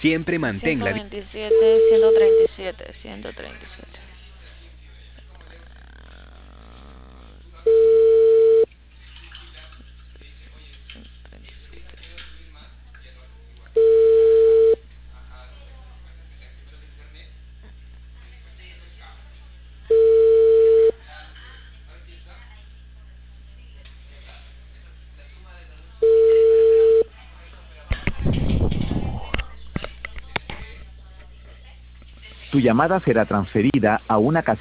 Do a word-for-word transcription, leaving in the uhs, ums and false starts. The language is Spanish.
Siempre mantén ciento la... veintisiete, ciento treinta y siete, ciento treinta y siete. Tu llamada será transferida a una casilla.